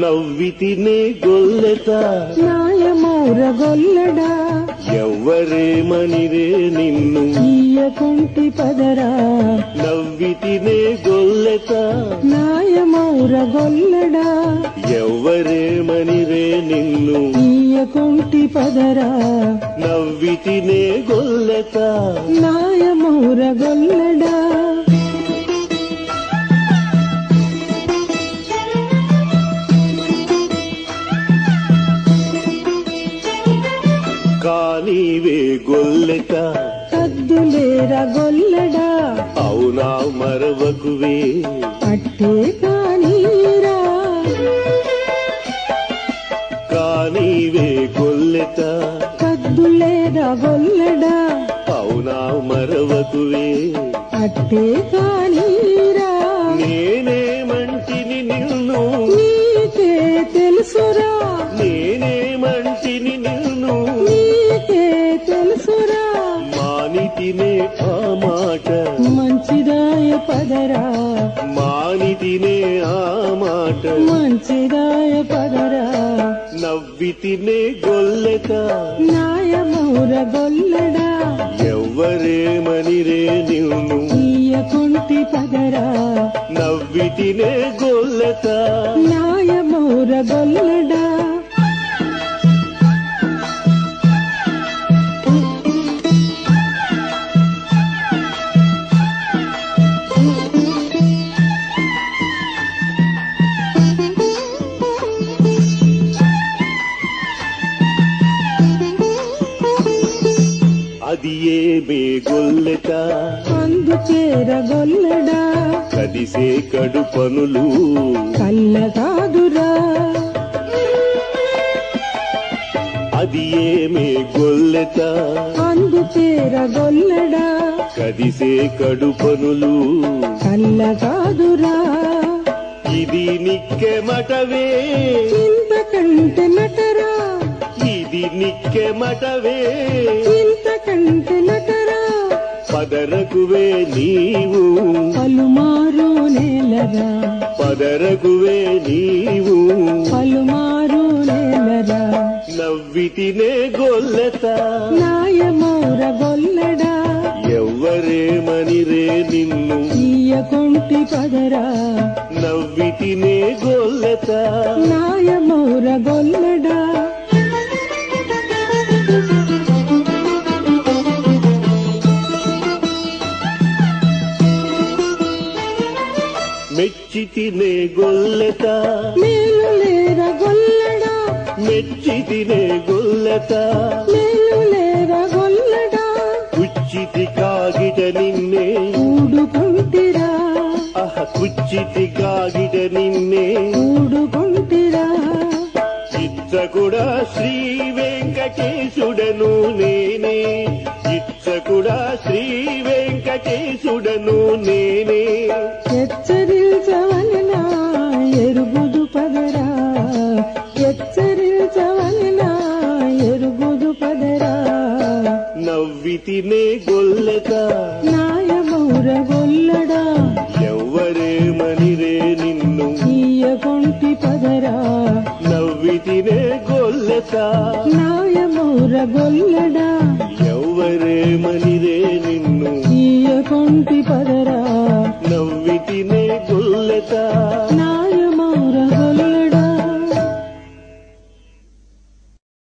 నవ్వితినే గొల్లెత నాయమౌర గొల్లడా ఎవ్వరేమనిరే నిన్ను ఈయకుంటి పదరా నవ్వితినే గొల్లెత నాయమౌర గొల్లడా ఎవ్వరేమనిరే నిన్ను ఈయకుంటి పదరా నవ్వితినే గొల్లెత నాయమౌర గొల్లడా కానీవే గొల్లెత కద్దులేరా గొల్లడా అవునా మరవకువే అట్టే కానీరా కానీవే గొల్లెత కద్దులేరా గొల్లడా అవునా మరవకువే అట్టే కానీరా నేనేమంటిని నిన్ను నీకే తెలుసురా నేనేమంటిని నిన్ను నీకే తెలుసురా మానితినే ఆ మాట మంచిదాయ పదరా మానితినే ఆ మాట మంచిదాయ పదరా నవ్వితినే గొల్లెత నాయమౌర గొల్లడా ఎవ్వరేమనిరే నిన్ను ఈయకుంటి పదరా నవ్వితినే గొల్లెత నాయమౌర గొల్లడా అది ఏమే గొల్లెత అందుచేర గొల్లడా కదిసే కడుపనులు కళ్ళ కాదురా అది ఏమే గొల్లెత అందుచేర గొల్లడా కదిసే కడుపనులు కళ్ళ కాదురా ఇది నిక్కెమటవే ఇంతకంటే నటరా ఇది నిక్కెమటవే ఇంతకంటే నటరా పదరకువే నీవు పలుమారు నేలరా పదరకువే నీవు పలుమారు నేలరా నవ్వితినే గొల్లెత నాయమౌర గొల్లడా ఎవ్వరేమనిరే నిన్ను ఈయకుంటి పదరా నవ్వితినే గొల్లెత నాయమౌర గొల్లడా మెచ్చితినే గొల్లెత మేలులేరా గొల్లడా మెచ్చితినే గొల్లెత మేలులేరా గొల్లడా కుచ్చితి కాగిట నిన్నే ఊడుకుంటిరా కుచ్చితి కాగిట నిన్నే ఊడుకుంటిరా ఇచ్చకుడా శ్రీ వెంకటేశుడను నేనే ఇచ్చకుడా శ్రీ వెంకటేశుడను నేనే హెచ్చరించవలనా ఎరుగుదు పదరా హెచ్చరించవలనా ఎరుగుదు పదరా నవ్వితినే గొల్లెత నాయమౌర గొల్లడా ఎవ్వరేమనిరే నిన్ను ఈయకుంటి పదరా నవ్వితినే గొల్లెత నాయమౌర గొల్లడా ఎవ్వరేమనిరే నిన్ను ఈయకుంటి పదరా నవ్వితినే గొల్లెత